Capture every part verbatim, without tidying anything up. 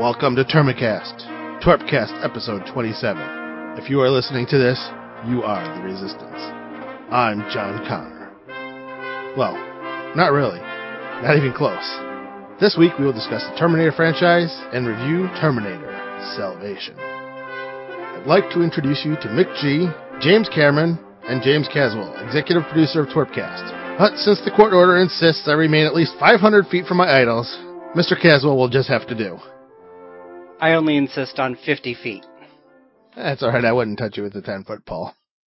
Welcome to Termicast, Twerpcast episode twenty-seven. If you are listening to this, you are the Resistance. I'm John Connor. Well, not really. Not even close. This week we will discuss the Terminator franchise and review Terminator Salvation. I'd like to introduce you to Mick G, James Cameron, and James Caswell, executive producer of Twerpcast. But since the court order insists I remain at least five hundred feet from my idols, Mister Caswell will just have to do. I only insist on fifty feet. That's alright, I wouldn't touch you with a ten-foot pole.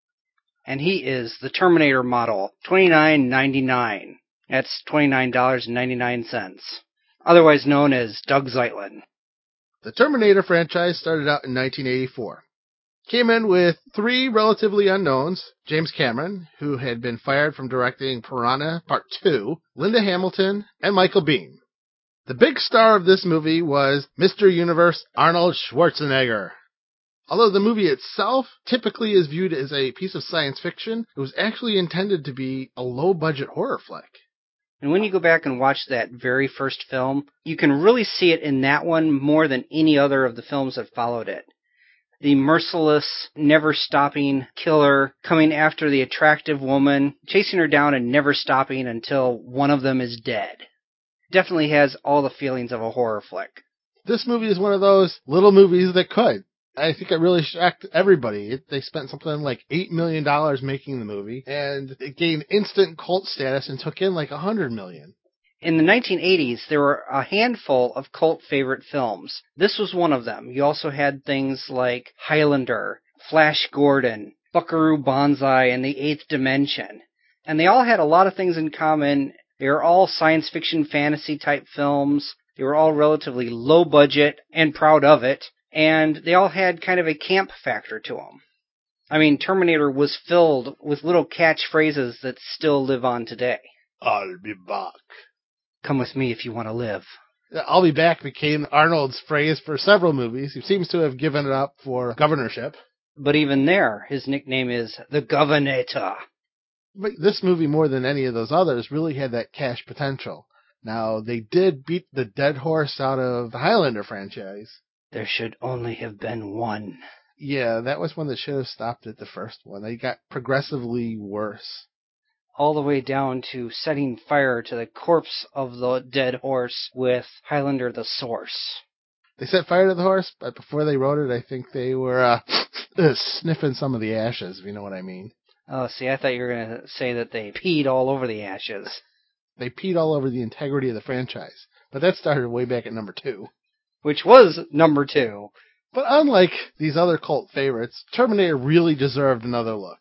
And he is the Terminator model, twenty-nine ninety-nine. That's twenty-nine dollars and ninety-nine cents. Otherwise known as Doug Zeitlin. The Terminator franchise started out in nineteen eighty-four. Came in with three relatively unknowns: James Cameron, who had been fired from directing Piranha Part two, Linda Hamilton, and Michael Biehn. The big star of this movie was Mister Universe Arnold Schwarzenegger. Although the movie itself typically is viewed as a piece of science fiction, it was actually intended to be a low-budget horror flick. And when you go back and watch that very first film, you can really see it in that one more than any other of the films that followed it. The merciless, never-stopping killer coming after the attractive woman, chasing her down and never stopping until one of them is dead. Definitely has all the feelings of a horror flick. This movie is one of those little movies that could. I think it really shocked everybody. It, they spent something like eight million dollars making the movie, and it gained instant cult status and took in like one hundred million dollars. In the nineteen eighties, there were a handful of cult favorite films. This was one of them. You also had things like Highlander, Flash Gordon, Buckaroo Banzai, and The Eighth Dimension. And they all had a lot of things in common. They were all science fiction fantasy type films. They were all relatively low budget and proud of it. And they all had kind of a camp factor to them. I mean, Terminator was filled with little catchphrases that still live on today. I'll be back. Come with me if you want to live. I'll be back became Arnold's phrase for several movies. He seems to have given it up for governorship. But even there, his nickname is the Governator. But this movie, more than any of those others, really had that cash potential. Now, they did beat the dead horse out of the Highlander franchise. There should only have been one. Yeah, that was one that should have stopped at the first one. They got progressively worse. All the way down to setting fire to the corpse of the dead horse with Highlander the Source. They set fire to the horse, but before they wrote it, I think they were uh, sniffing some of the ashes, if you know what I mean. Oh, see, I thought you were going to say that they peed all over the ashes. They peed all over the integrity of the franchise. But that started way back at number two. Which was number two. But unlike these other cult favorites, Terminator really deserved another look.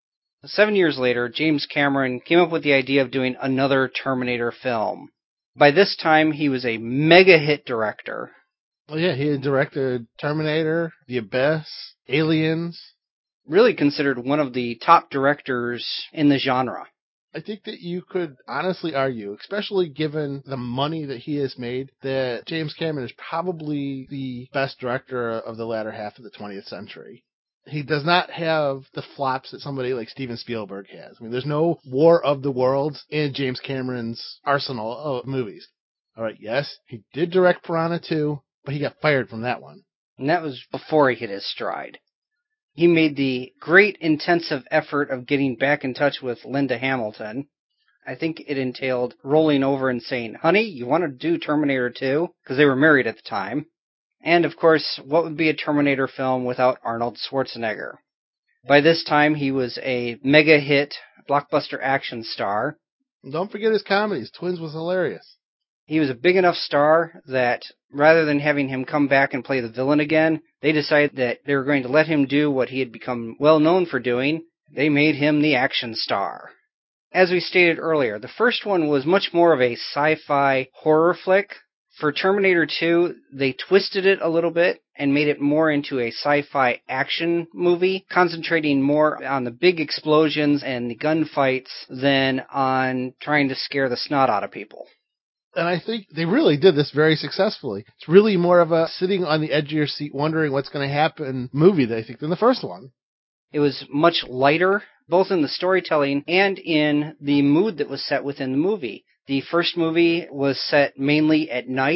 Seven years later, James Cameron came up with the idea of doing another Terminator film. By this time, he was a mega hit director. Well, yeah, he had directed Terminator, The Abyss, Aliens. Really considered one of the top directors in the genre. I think that you could honestly argue, especially given the money that he has made, that James Cameron is probably the best director of the latter half of the twentieth century. He does not have the flops that somebody like Steven Spielberg has. I mean, there's no War of the Worlds in James Cameron's arsenal of movies. All right, yes, he did direct Piranha two, but he got fired from that one. And that was before he hit his stride. He made the great intensive effort of getting back in touch with Linda Hamilton. I think it entailed rolling over and saying, honey, you want to do Terminator two? Because they were married at the time. And, of course, what would be a Terminator film without Arnold Schwarzenegger? By this time, he was a mega hit blockbuster action star. Don't forget his comedies. Twins was hilarious. He was a big enough star that rather than having him come back and play the villain again, they decided that they were going to let him do what he had become well known for doing. They made him the action star. As we stated earlier, the first one was much more of a sci-fi horror flick. For Terminator two, they twisted it a little bit and made it more into a sci-fi action movie, concentrating more on the big explosions and the gunfights than on trying to scare the snot out of people. And I think they really did this very successfully. It's really more of a sitting on the edge of your seat wondering what's going to happen movie, I think, than the first one. It was much lighter, both in the storytelling and in the mood that was set within the movie. The first movie was set mainly at night.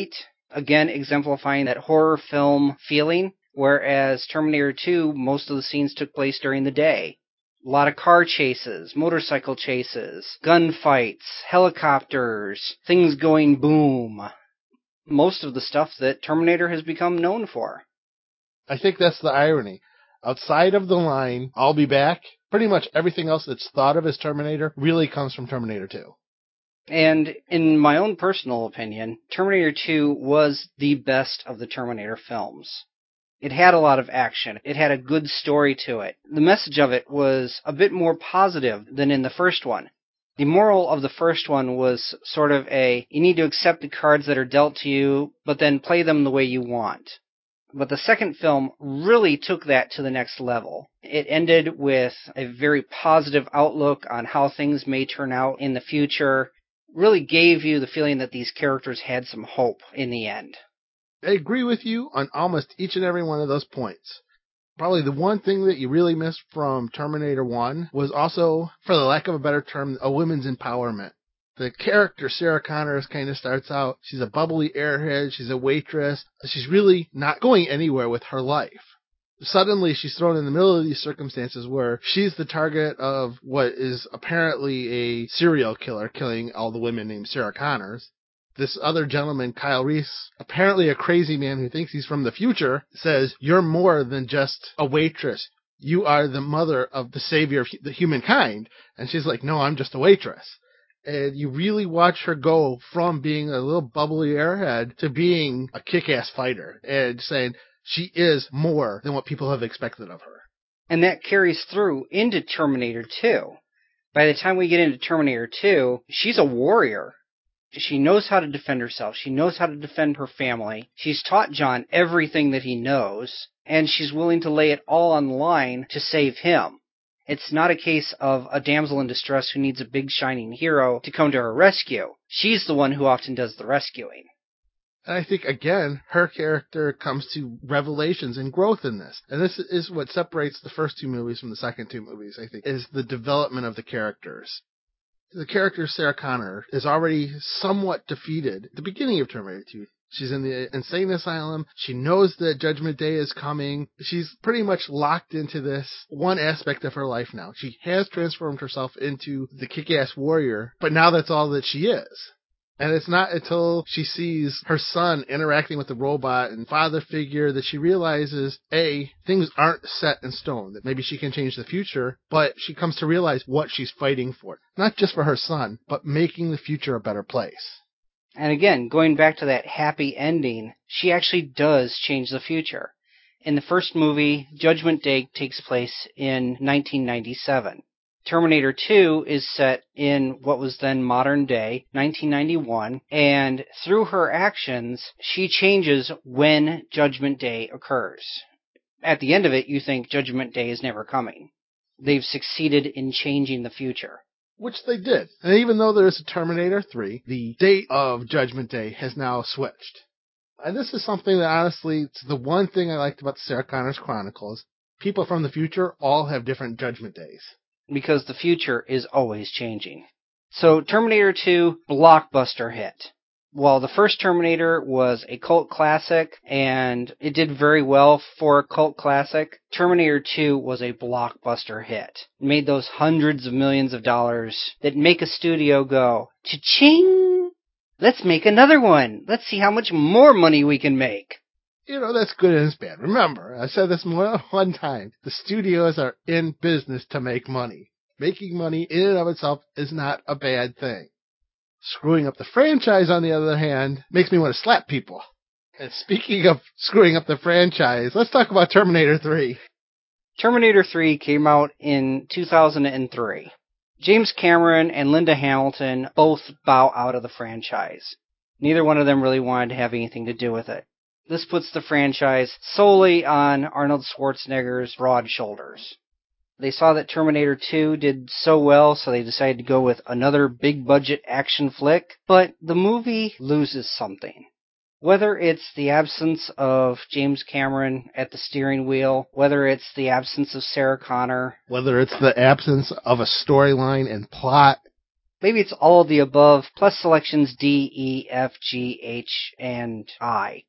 again exemplifying that horror film feeling, whereas Terminator two, most of the scenes took place during the day. A lot of car chases, motorcycle chases, gunfights, helicopters, things going boom. Most of the stuff that Terminator has become known for. I think that's the irony. Outside of the line, I'll be back, pretty much everything else that's thought of as Terminator really comes from Terminator two. And in my own personal opinion, Terminator two was the best of the Terminator films. It had a lot of action. It had a good story to it. The message of it was a bit more positive than in the first one. The moral of the first one was sort of a, you need to accept the cards that are dealt to you, but then play them the way you want. But the second film really took that to the next level. It ended with a very positive outlook on how things may turn out in the future. Really gave you the feeling that these characters had some hope in the end. I agree with you on almost each and every one of those points. Probably the one thing that you really missed from Terminator one was also, for the lack of a better term, a women's empowerment. The character, Sarah Connor, kind of starts out, she's a bubbly airhead, she's a waitress, she's really not going anywhere with her life. Suddenly, she's thrown in the middle of these circumstances where she's the target of what is apparently a serial killer killing all the women named Sarah Connors. This other gentleman, Kyle Reese, apparently a crazy man who thinks he's from the future, says, you're more than just a waitress. You are the mother of the savior of the humankind. And she's like, no, I'm just a waitress. And you really watch her go from being a little bubbly airhead to being a kick-ass fighter and saying she is more than what people have expected of her. And that carries through into Terminator two. By the time we get into Terminator two, she's a warrior. She knows how to defend herself. She knows how to defend her family. She's taught John everything that he knows, and she's willing to lay it all on the line to save him. It's not a case of a damsel in distress who needs a big shining hero to come to her rescue. She's the one who often does the rescuing. And I think, again, her character comes to revelations and growth in this. And this is what separates the first two movies from the second two movies, I think, is the development of the characters. The character Sarah Connor is already somewhat defeated at the beginning of Terminator two. She's in the insane asylum. She knows that Judgment Day is coming. She's pretty much locked into this one aspect of her life now. She has transformed herself into the kick-ass warrior, but now that's all that she is. And it's not until she sees her son interacting with the robot and father figure that she realizes, A, things aren't set in stone, that maybe she can change the future, but she comes to realize what she's fighting for. Not just for her son, but making the future a better place. And again, going back to that happy ending, she actually does change the future. In the first movie, Judgment Day takes place in nineteen ninety-seven. Terminator two is set in what was then modern day, nineteen ninety-one, and through her actions, she changes when Judgment Day occurs. At the end of it, you think Judgment Day is never coming. They've succeeded in changing the future. Which they did. And even though there is a Terminator three, the date of Judgment Day has now switched. And this is something that, honestly, it's the one thing I liked about the Sarah Connor's Chronicles. People from the future all have different Judgment Days. Because the future is always changing. So Terminator two, blockbuster hit. While the first Terminator was a cult classic, and it did very well for a cult classic, Terminator two was a blockbuster hit. It made those hundreds of millions of dollars that make a studio go, cha-ching! Let's make another one. Let's see how much more money we can make. You know, that's good and it's bad. Remember, I said this more than one time. The studios are in business to make money. Making money in and of itself is not a bad thing. Screwing up the franchise, on the other hand, makes me want to slap people. And speaking of screwing up the franchise, let's talk about Terminator three. Terminator three came out in two thousand three. James Cameron and Linda Hamilton both bow out of the franchise. Neither one of them really wanted to have anything to do with it. This puts the franchise solely on Arnold Schwarzenegger's broad shoulders. They saw that Terminator two did so well, so they decided to go with another big-budget action flick, but the movie loses something. Whether it's the absence of James Cameron at the steering wheel, whether it's the absence of Sarah Connor, whether it's the absence of a storyline and plot, Maybe it's all of the above, plus selections D, E, F, G, H, and I.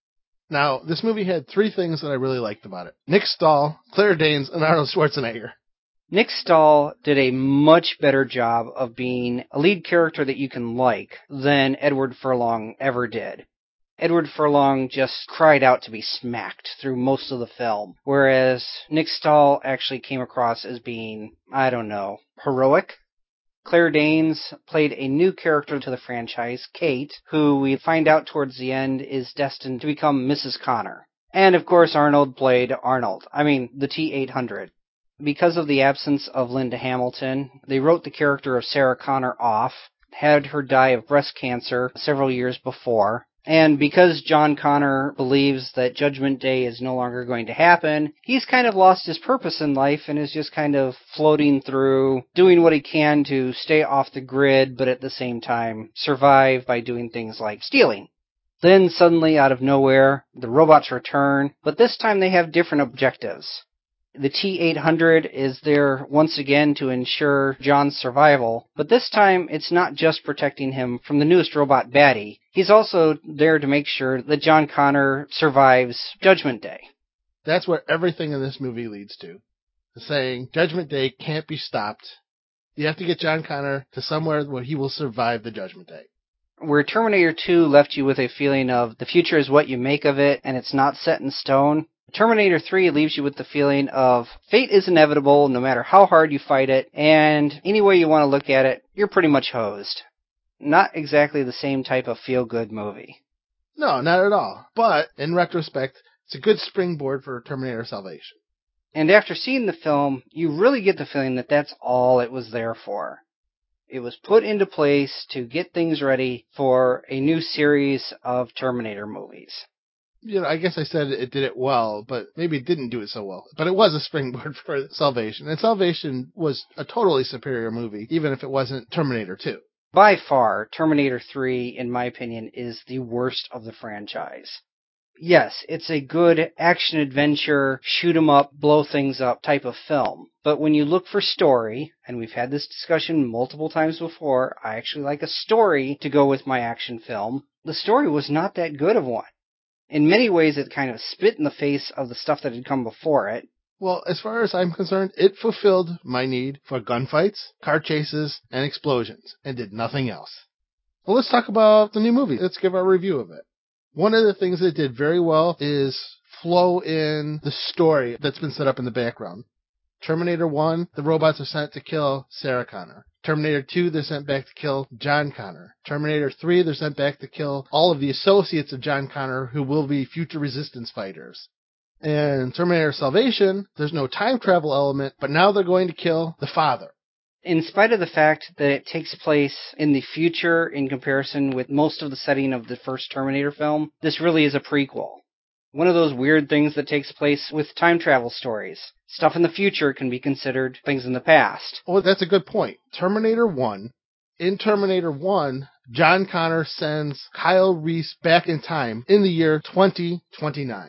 Now, this movie had three things that I really liked about it. Nick Stahl, Claire Danes, and Arnold Schwarzenegger. Nick Stahl did a much better job of being a lead character that you can like than Edward Furlong ever did. Edward Furlong just cried out to be smacked through most of the film, whereas Nick Stahl actually came across as being, I don't know, heroic? Claire Danes played a new character to the franchise, Kate, who we find out towards the end is destined to become Missus Connor. And of course Arnold played Arnold, I mean the T eight hundred. Because of the absence of Linda Hamilton, they wrote the character of Sarah Connor off, had her die of breast cancer several years before, and because John Connor believes that Judgment Day is no longer going to happen, he's kind of lost his purpose in life and is just kind of floating through, doing what he can to stay off the grid, but at the same time survive by doing things like stealing. Then suddenly, out of nowhere, the robots return, but this time they have different objectives. The T eight hundred is there once again to ensure John's survival, but this time it's not just protecting him from the newest robot baddie. He's also there to make sure that John Connor survives Judgment Day. That's what everything in this movie leads to. Saying Judgment Day can't be stopped. You have to get John Connor to somewhere where he will survive the Judgment Day. Where Terminator two left you with a feeling of the future is what you make of it and it's not set in stone, Terminator three leaves you with the feeling of fate is inevitable no matter how hard you fight it, and any way you want to look at it, you're pretty much hosed. Not exactly the same type of feel-good movie. No, not at all. But, in retrospect, it's a good springboard for Terminator Salvation. And after seeing the film, you really get the feeling that that's all it was there for. It was put into place to get things ready for a new series of Terminator movies. You know, I guess I said it did it well, but maybe it didn't do it so well. But it was a springboard for Salvation. And Salvation was a totally superior movie, even if it wasn't Terminator two. By far, Terminator three, in my opinion, is the worst of the franchise. Yes, it's a good action-adventure, shoot-'em-up, blow-things-up type of film. But when you look for story, and we've had this discussion multiple times before, I actually like a story to go with my action film. The story was not that good of one. In many ways, it kind of spit in the face of the stuff that had come before it. Well, as far as I'm concerned, it fulfilled my need for gunfights, car chases, and explosions, and did nothing else. Well, let's talk about the new movie. Let's give our review of it. One of the things it did very well is flow in the story that's been set up in the background. Terminator one, the robots are sent to kill Sarah Connor. Terminator two, they're sent back to kill John Connor. Terminator three, they're sent back to kill all of the associates of John Connor who will be future resistance fighters. And Terminator Salvation, there's no time travel element, but now they're going to kill the father. In spite of the fact that it takes place in the future in comparison with most of the setting of the first Terminator film, this really is a prequel. One of those weird things that takes place with time travel stories. Stuff in the future can be considered things in the past. Well, that's a good point. Terminator one, in Terminator one, John Connor sends Kyle Reese back in time in the year twenty twenty-nine.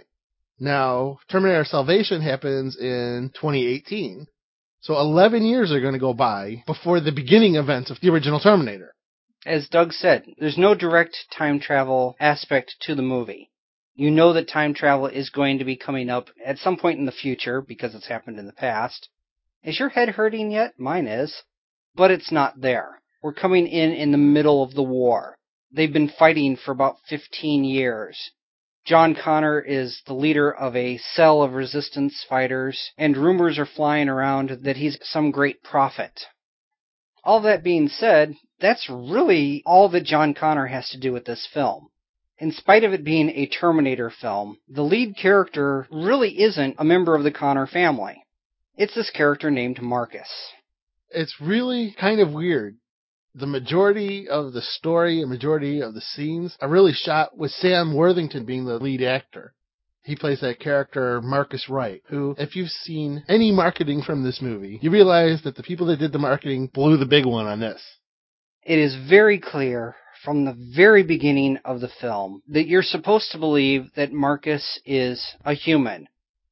Now, Terminator Salvation happens in twenty eighteen. So eleven years are going to go by before the beginning events of the original Terminator. As Doug said, there's no direct time travel aspect to the movie. You know that time travel is going to be coming up at some point in the future because it's happened in the past. Is your head hurting yet? Mine is. But it's not there. We're coming in in the middle of the war. They've been fighting for about fifteen years. John Connor is the leader of a cell of resistance fighters, and rumors are flying around that he's some great prophet. All that being said, that's really all that John Connor has to do with this film. In spite of it being a Terminator film, the lead character really isn't a member of the Connor family. It's this character named Marcus. It's really kind of weird. The majority of the story and majority of the scenes are really shot with Sam Worthington being the lead actor. He plays that character Marcus Wright, who, if you've seen any marketing from this movie, you realize that the people that did the marketing blew the big one on this. It is very clear from the very beginning of the film that you're supposed to believe that Marcus is a human.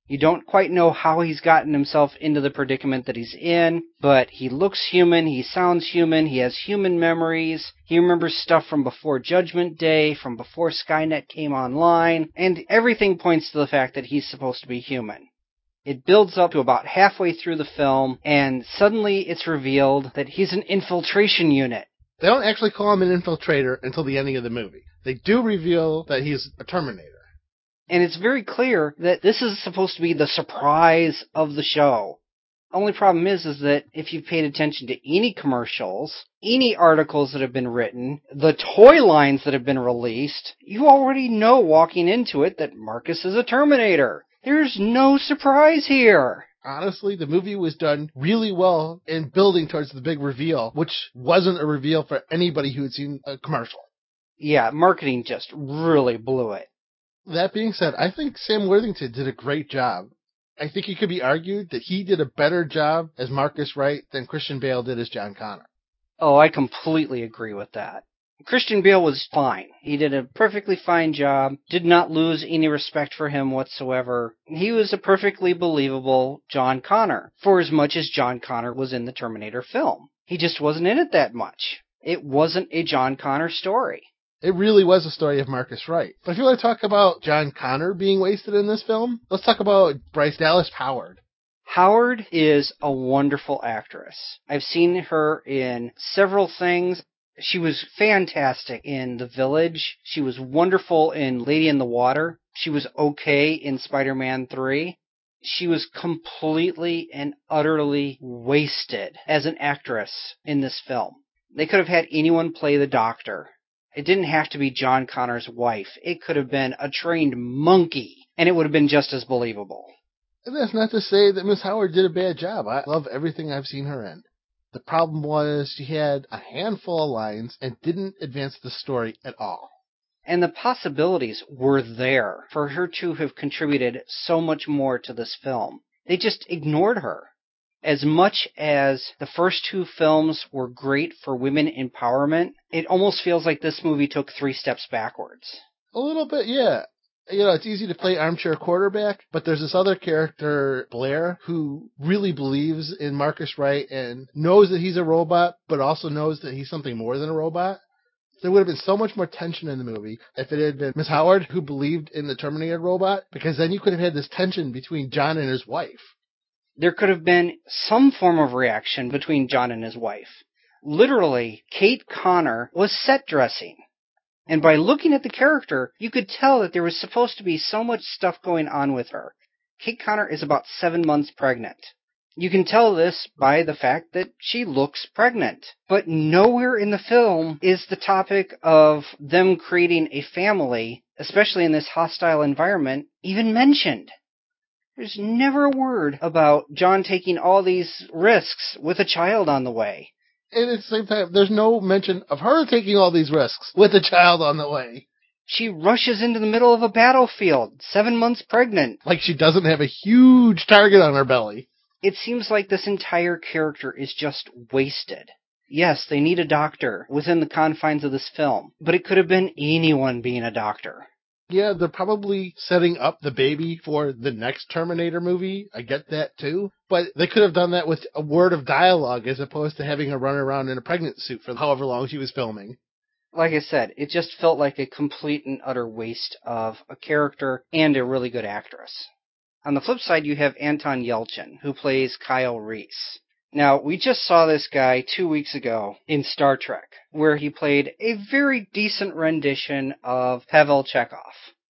You don't quite know how he's gotten himself into the predicament that he's in, but he looks human, he sounds human, he has human memories, he remembers stuff from before Judgment Day, from before Skynet came online, and everything points to the fact that he's supposed to be human. It builds up to about halfway through the film, and suddenly it's revealed that he's an infiltration unit. They don't actually call him an infiltrator until the ending of the movie. They do reveal that he's a Terminator. And it's very clear that this is supposed to be the surprise of the show. Only problem is, is that if you've paid attention to any commercials, any articles that have been written, the toy lines that have been released, you already know walking into it that Marcus is a Terminator. There's no surprise here. Honestly, the movie was done really well in building towards the big reveal, which wasn't a reveal for anybody who had seen a commercial. Yeah, marketing just really blew it. That being said, I think Sam Worthington did a great job. I think it could be argued that he did a better job as Marcus Wright than Christian Bale did as John Connor. Oh, I completely agree with that. Christian Bale was fine. He did a perfectly fine job, did not lose any respect for him whatsoever. He was a perfectly believable John Connor, for as much as John Connor was in the Terminator film. He just wasn't in it that much. It wasn't a John Connor story. It really was a story of Marcus Wright. But if you want to talk about John Connor being wasted in this film, let's talk about Bryce Dallas Howard. Howard is a wonderful actress. I've seen her in several things. She was fantastic in The Village. She was wonderful in Lady in the Water. She was okay in Spider-Man three. She was completely and utterly wasted as an actress in this film. They could have had anyone play the Doctor. It didn't have to be John Connor's wife. It could have been a trained monkey, and it would have been just as believable. And that's not to say that Miss Howard did a bad job. I love everything I've seen her in. The problem was she had a handful of lines and didn't advance the story at all. And the possibilities were there for her to have contributed so much more to this film. They just ignored her. As much as the first two films were great for women empowerment, it almost feels like this movie took three steps backwards. A little bit, yeah. You know, it's easy to play armchair quarterback, but there's this other character, Blair, who really believes in Marcus Wright and knows that he's a robot, but also knows that he's something more than a robot. There would have been so much more tension in the movie if it had been Miss Howard who believed in the Terminator robot, because then you could have had this tension between John and his wife. There could have been some form of reaction between John and his wife. Literally, Kate Connor was set dressing. And by looking at the character, you could tell that there was supposed to be so much stuff going on with her. Kate Connor is about seven months pregnant. You can tell this by the fact that she looks pregnant. But nowhere in the film is the topic of them creating a family, especially in this hostile environment, even mentioned. There's never a word about John taking all these risks with a child on the way. And at the same time, there's no mention of her taking all these risks with a child on the way. She rushes into the middle of a battlefield, seven months pregnant. Like she doesn't have a huge target on her belly. It seems like this entire character is just wasted. Yes, they need a doctor within the confines of this film, but it could have been anyone being a doctor. Yeah, they're probably setting up the baby for the next Terminator movie. I get that too. But they could have done that with a word of dialogue as opposed to having her run around in a pregnant suit for however long she was filming. Like I said, it just felt like a complete and utter waste of a character and a really good actress. On the flip side, you have Anton Yelchin, who plays Kyle Reese. Now, we just saw this guy two weeks ago in Star Trek, where he played a very decent rendition of Pavel Chekhov.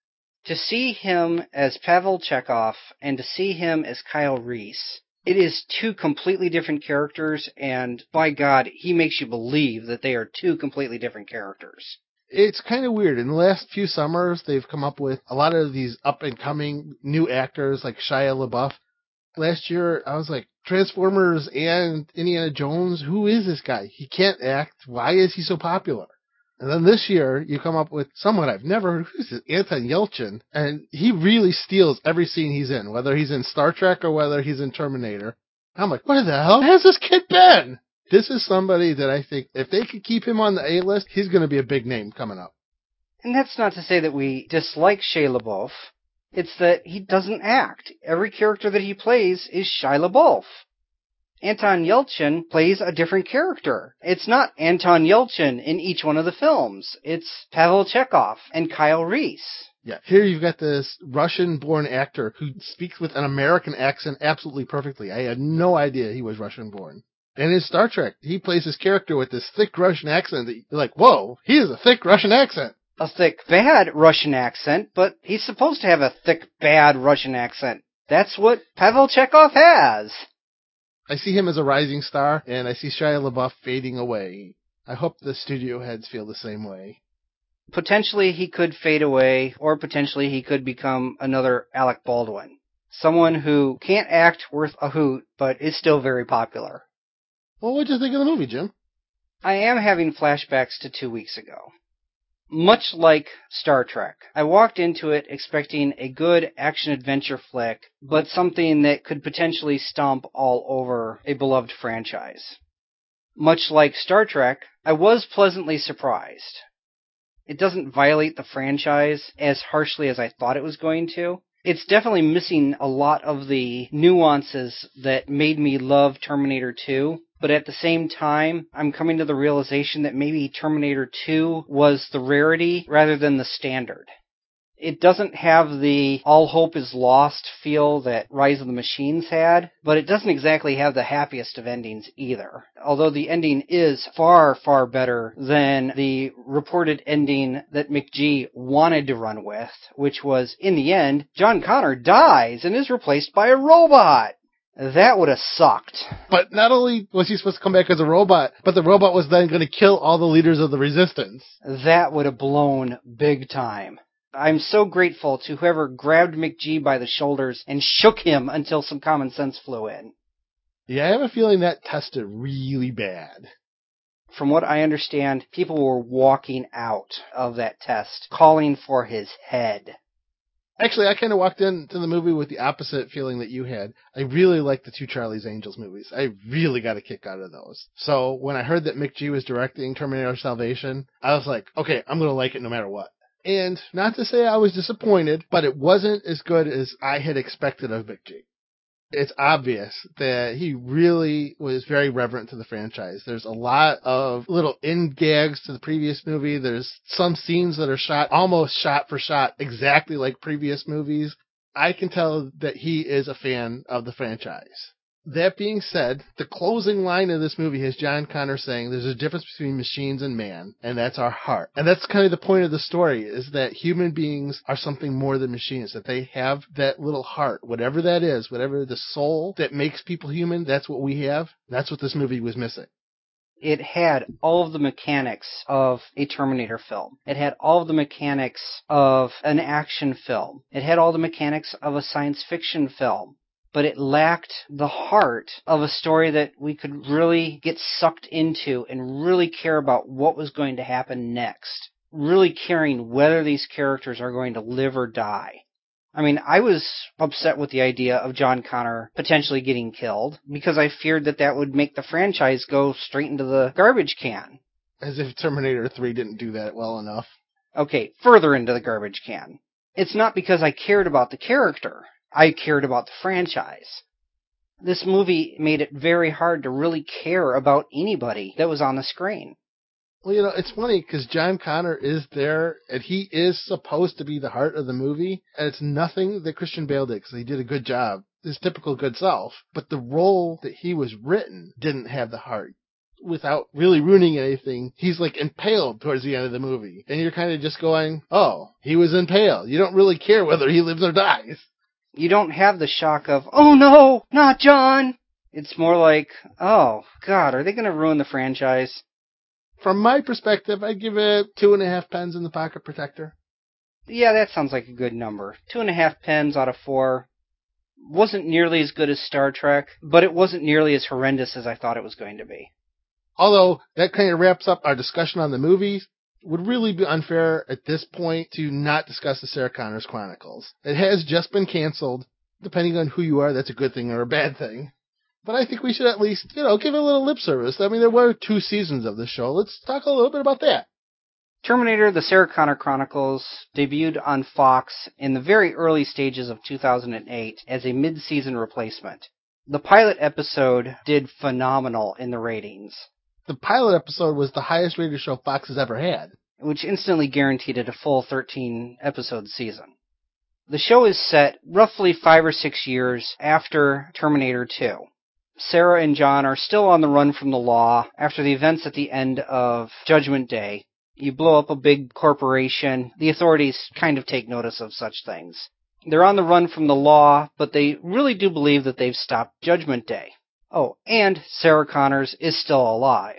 To see him as Pavel Chekhov and to see him as Kyle Reese, it is two completely different characters, and by God, he makes you believe that they are two completely different characters. It's kind of weird. In the last few summers, they've come up with a lot of these up-and-coming new actors like Shia LaBeouf. Last year, I was like, Transformers and Indiana Jones, who is this guy? He can't act. Why is he so popular? And then this year, you come up with someone I've never heard. Who's this? Anton Yelchin. And he really steals every scene he's in, whether he's in Star Trek or whether he's in Terminator. I'm like, where the hell has this kid been? This is somebody that I think if they could keep him on the A-list, he's going to be a big name coming up. And that's not to say that we dislike Shia LaBeouf. It's that he doesn't act. Every character that he plays is Shia LaBeouf. Anton Yelchin plays a different character. It's not Anton Yelchin in each one of the films. It's Pavel Chekhov and Kyle Reese. Yeah, here you've got this Russian-born actor who speaks with an American accent absolutely perfectly. I had no idea he was Russian-born. And in Star Trek, he plays his character with this thick Russian accent that you're like, whoa, he has a thick Russian accent. A thick, bad Russian accent, but he's supposed to have a thick, bad Russian accent. That's what Pavel Chekhov has. I see him as a rising star, and I see Shia LaBeouf fading away. I hope the studio heads feel the same way. Potentially he could fade away, or potentially he could become another Alec Baldwin. Someone who can't act worth a hoot, but is still very popular. Well, what'd you think of the movie, Jim? I am having flashbacks to two weeks ago. Much like Star Trek, I walked into it expecting a good action-adventure flick, but something that could potentially stomp all over a beloved franchise. Much like Star Trek, I was pleasantly surprised. It doesn't violate the franchise as harshly as I thought it was going to. It's definitely missing a lot of the nuances that made me love Terminator two, but at the same time, I'm coming to the realization that maybe Terminator two was the rarity rather than the standard. It doesn't have the all hope is lost feel that Rise of the Machines had, but it doesn't exactly have the happiest of endings either. Although the ending is far, far better than the reported ending that McG wanted to run with, which was, in the end, John Connor dies and is replaced by a robot. That would have sucked. But not only was he supposed to come back as a robot, but the robot was then going to kill all the leaders of the Resistance. That would have blown big time. I'm so grateful to whoever grabbed McG by the shoulders and shook him until some common sense flew in. Yeah, I have a feeling that tested really bad. From what I understand, people were walking out of that test, calling for his head. Actually, I kind of walked into the movie with the opposite feeling that you had. I really like the two Charlie's Angels movies. I really got a kick out of those. So when I heard that McG was directing Terminator Salvation, I was like, okay, I'm going to like it no matter what. And not to say I was disappointed, but it wasn't as good as I had expected of McG. It's obvious that he really was very reverent to the franchise. There's a lot of little in gags to the previous movie. There's some scenes that are shot almost shot for shot exactly like previous movies. I can tell that he is a fan of the franchise. That being said, the closing line of this movie has John Connor saying there's a difference between machines and man, and that's our heart. And that's kind of the point of the story, is that human beings are something more than machines, that they have that little heart, whatever that is, whatever the soul that makes people human, that's what we have. That's what this movie was missing. It had all of the mechanics of a Terminator film. It had all of the mechanics of an action film. It had all the mechanics of a science fiction film. But it lacked the heart of a story that we could really get sucked into and really care about what was going to happen next. Really caring whether these characters are going to live or die. I mean, I was upset with the idea of John Connor potentially getting killed because I feared that that would make the franchise go straight into the garbage can. As if Terminator three didn't do that well enough. Okay, further into the garbage can. It's not because I cared about the character. I cared about the franchise. This movie made it very hard to really care about anybody that was on the screen. Well, you know, it's funny because John Connor is there, and he is supposed to be the heart of the movie, and it's nothing that Christian Bale did, because he did a good job, his typical good self, but the role that he was written didn't have the heart. Without really ruining anything, he's like impaled towards the end of the movie, and you're kind of just going, oh, he was impaled. You don't really care whether he lives or dies. You don't have the shock of, oh no, not John! It's more like, oh, God, are they going to ruin the franchise? From my perspective, I'd give it two and a half pens in the pocket protector. Yeah, that sounds like a good number. Two and a half pens out of four. Wasn't nearly as good as Star Trek, but it wasn't nearly as horrendous as I thought it was going to be. Although, that kind of wraps up our discussion on the movies. Would really be unfair at this point to not discuss the Sarah Connors Chronicles. It has just been canceled. Depending on who you are, that's a good thing or a bad thing. But I think we should at least, you know, give it a little lip service. I mean, there were two seasons of the show. Let's talk a little bit about that. Terminator: The Sarah Connor Chronicles debuted on Fox in the very early stages of two thousand eight as a mid-season replacement. The pilot episode did phenomenal in the ratings. The pilot episode was the highest rated show Fox has ever had, which instantly guaranteed it a full thirteen episode season. The show is set roughly five or six years after Terminator two. Sarah and John are still on the run from the law after the events at the end of Judgment Day. You blow up a big corporation, the authorities kind of take notice of such things. They're on the run from the law, but they really do believe that they've stopped Judgment Day. Oh, and Sarah Connors is still alive.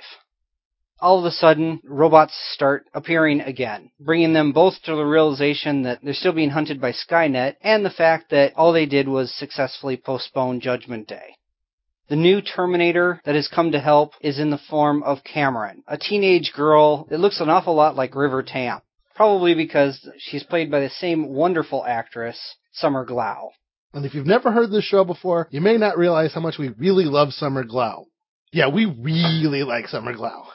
All of a sudden, robots start appearing again, bringing them both to the realization that they're still being hunted by Skynet, and the fact that all they did was successfully postpone Judgment Day. The new Terminator that has come to help is in the form of Cameron, a teenage girl that looks an awful lot like River Tam, probably because she's played by the same wonderful actress, Summer Glau. And if you've never heard this show before, you may not realize how much we really love Summer Glau. Yeah, we really like Summer Glau.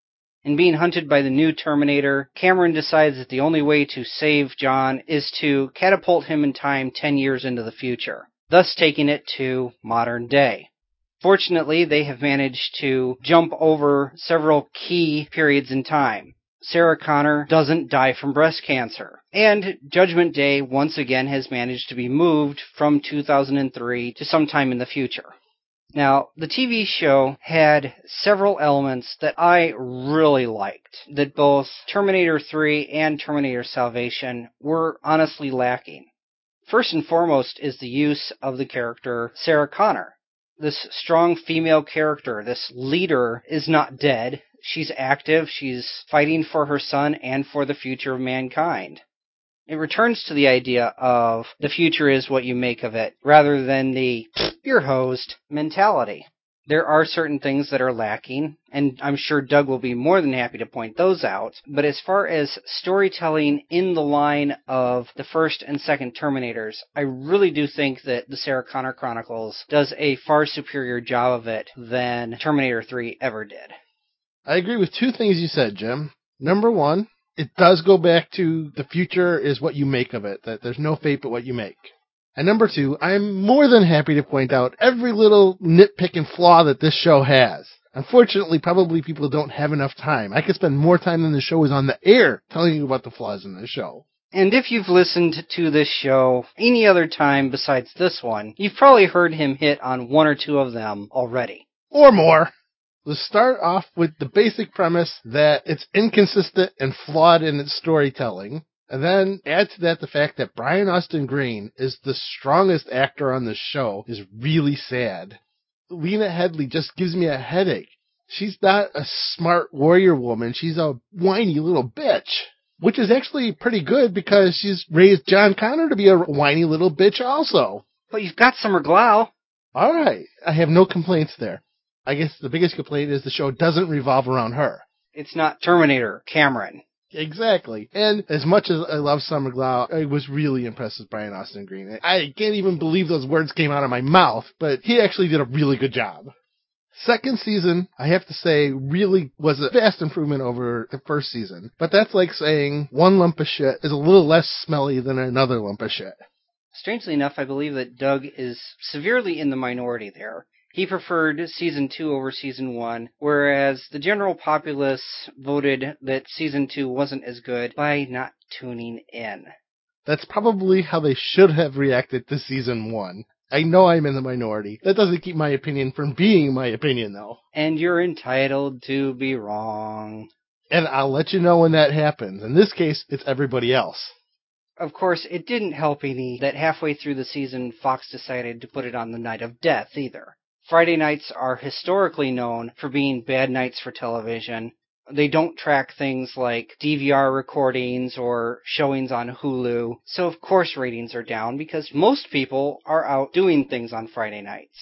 In being hunted by the new Terminator, Cameron decides that the only way to save John is to catapult him in time ten years into the future, thus taking it to modern day. Fortunately, they have managed to jump over several key periods in time. Sarah Connor doesn't die from breast cancer, and Judgment Day once again has managed to be moved from two thousand three to sometime in the future. Now, the T V show had several elements that I really liked, that both Terminator three and Terminator Salvation were honestly lacking. First and foremost is the use of the character Sarah Connor. This strong female character, this leader, is not dead. She's active, she's fighting for her son and for the future of mankind. It returns to the idea of the future is what you make of it, rather than the you're hosed mentality. There are certain things that are lacking, and I'm sure Doug will be more than happy to point those out, but as far as storytelling in the line of the first and second Terminators, I really do think that the Sarah Connor Chronicles does a far superior job of it than Terminator three ever did. I agree with two things you said, Jim. Number one, it does go back to the future is what you make of it, that there's no fate but what you make. And number two, I'm more than happy to point out every little nitpick and flaw that this show has. Unfortunately, probably people don't have enough time. I could spend more time than the show is on the air telling you about the flaws in the show. And if you've listened to this show any other time besides this one, you've probably heard him hit on one or two of them already. Or more. Let's start off with the basic premise that it's inconsistent and flawed in its storytelling, and then add to that the fact that Brian Austin Green is the strongest actor on the show is really sad. Lena Headey just gives me a headache. She's not a smart warrior woman, she's a whiny little bitch. Which is actually pretty good because she's raised John Connor to be a whiny little bitch also. But you've got Summer Glau. Alright, I have no complaints there. I guess the biggest complaint is the show doesn't revolve around her. It's not Terminator, Cameron. Exactly. And as much as I love Summer Glau, I was really impressed with Brian Austin Green. I can't even believe those words came out of my mouth, but he actually did a really good job. Second season, I have to say, really was a vast improvement over the first season. But that's like saying one lump of shit is a little less smelly than another lump of shit. Strangely enough, I believe that Doug is severely in the minority there. He preferred Season two over Season one, whereas the general populace voted that Season two wasn't as good by not tuning in. That's probably how they should have reacted to Season one. I know I'm in the minority. That doesn't keep my opinion from being my opinion, though. And you're entitled to be wrong. And I'll let you know when that happens. In this case, it's everybody else. Of course, it didn't help any that halfway through the season, Fox decided to put it on the night of death, either. Friday nights are historically known for being bad nights for television. They don't track things like D V R recordings or showings on Hulu, so of course ratings are down because most people are out doing things on Friday nights.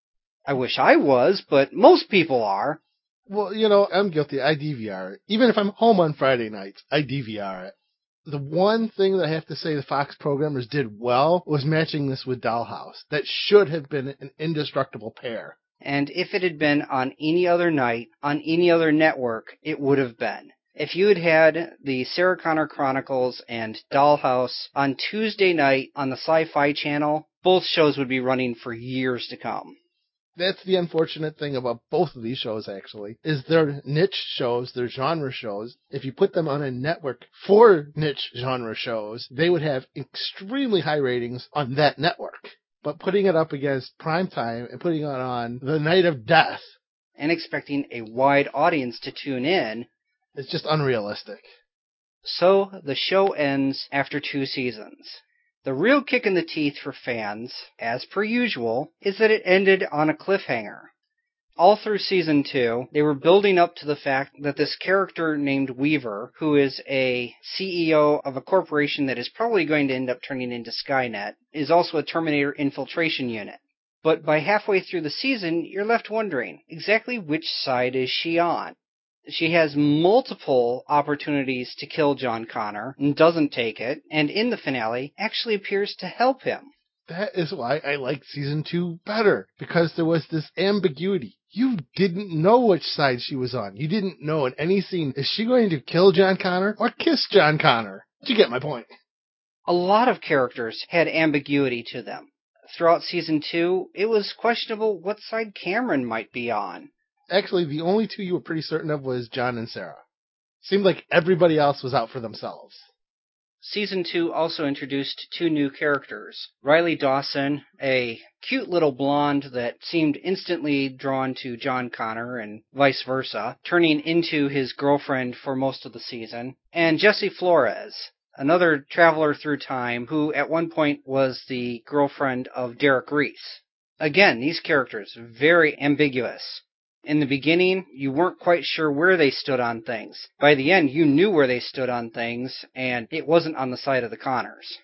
I wish I was, but most people are. Well, you know, I'm guilty. I D V R it. Even if I'm home on Friday nights, I D V R it. The one thing that I have to say the Fox programmers did well was matching this with Dollhouse. That should have been an indestructible pair. And if it had been on any other night, on any other network, it would have been. If you had had the Sarah Connor Chronicles and Dollhouse on Tuesday night on the Sci-Fi Channel, both shows would be running for years to come. That's the unfortunate thing about both of these shows, actually, is they're niche shows, they're genre shows. If you put them on a network for niche genre shows, they would have extremely high ratings on that network. But putting it up against primetime and putting it on the night of death and expecting a wide audience to tune in, it's just unrealistic. So the show ends after two seasons. The real kick in the teeth for fans, as per usual, is that it ended on a cliffhanger. All through season two, they were building up to the fact that this character named Weaver, who is a C E O of a corporation that is probably going to end up turning into Skynet, is also a Terminator infiltration unit. But by halfway through the season, you're left wondering, exactly which side is she on? She has multiple opportunities to kill John Connor and doesn't take it, and in the finale actually appears to help him. That is why I liked season two better, because there was this ambiguity. You didn't know which side she was on. You didn't know in any scene, is she going to kill John Connor or kiss John Connor? You get my point. A lot of characters had ambiguity to them. Throughout season two, it was questionable what side Cameron might be on. Actually, the only two you were pretty certain of was John and Sarah. Seemed like everybody else was out for themselves. Season two also introduced two new characters. Riley Dawson, a cute little blonde that seemed instantly drawn to John Connor and vice versa, turning into his girlfriend for most of the season. And Jessie Flores, another traveler through time who at one point was the girlfriend of Derek Reese. Again, these characters, very ambiguous. In the beginning, you weren't quite sure where they stood on things. By the end, you knew where they stood on things, and it wasn't on the side of the Connors.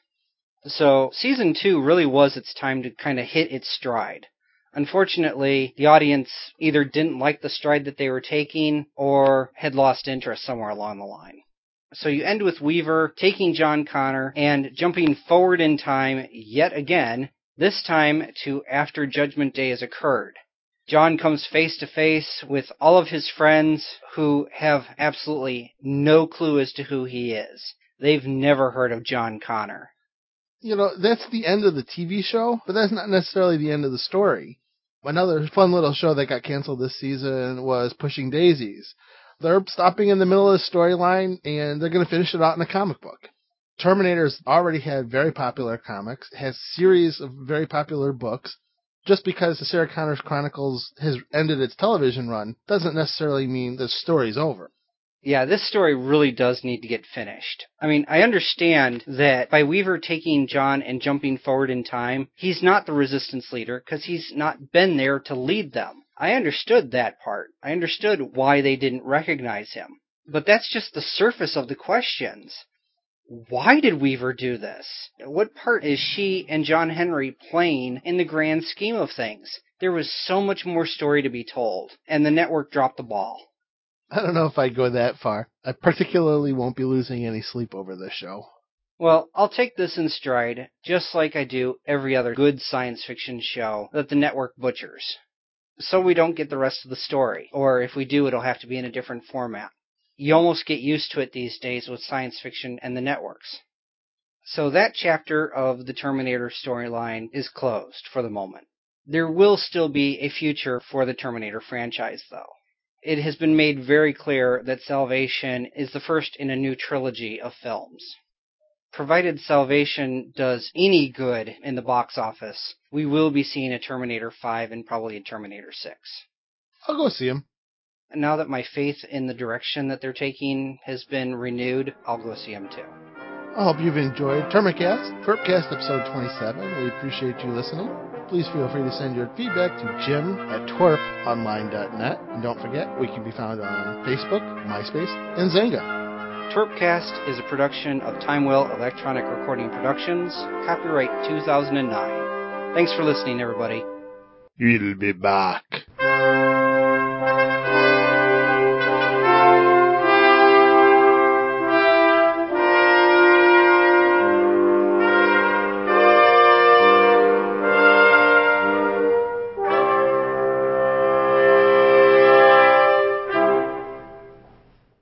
So, season two really was its time to kind of hit its stride. Unfortunately, the audience either didn't like the stride that they were taking, or had lost interest somewhere along the line. So you end with Weaver taking John Connor and jumping forward in time yet again, this time to after Judgment Day has occurred. John comes face to face with all of his friends who have absolutely no clue as to who he is. They've never heard of John Connor. You know, that's the end of the T V show, but that's not necessarily the end of the story. Another fun little show that got canceled this season was Pushing Daisies. They're stopping in the middle of the storyline, and they're going to finish it out in a comic book. Terminator's already had very popular comics, has series of very popular books. Just because the Sarah Connor Chronicles has ended its television run doesn't necessarily mean the story's over. Yeah, this story really does need to get finished. I mean, I understand that by Weaver taking John and jumping forward in time, he's not the Resistance leader because he's not been there to lead them. I understood that part. I understood why they didn't recognize him. But that's just the surface of the questions. Why did Weaver do this? What part is she and John Henry playing in the grand scheme of things? There was so much more story to be told, and the network dropped the ball. I don't know if I'd go that far. I particularly won't be losing any sleep over this show. Well, I'll take this in stride, just like I do every other good science fiction show that the network butchers. So we don't get the rest of the story, or if we do, it'll have to be in a different format. You almost get used to it these days with science fiction and the networks. So that chapter of the Terminator storyline is closed for the moment. There will still be a future for the Terminator franchise, though. It has been made very clear that Salvation is the first in a new trilogy of films. Provided Salvation does any good in the box office, we will be seeing a Terminator five and probably a Terminator six. I'll go see him. And now that my faith in the direction that they're taking has been renewed, I'll go see them too. I hope you've enjoyed Termicast, Twerpcast episode twenty-seven. We appreciate you listening. Please feel free to send your feedback to jim at twerp online dot net. And don't forget, we can be found on Facebook, MySpace, and Zynga. Twerpcast is a production of Timewell Electronic Recording Productions, copyright two thousand nine. Thanks for listening, everybody. We'll be back.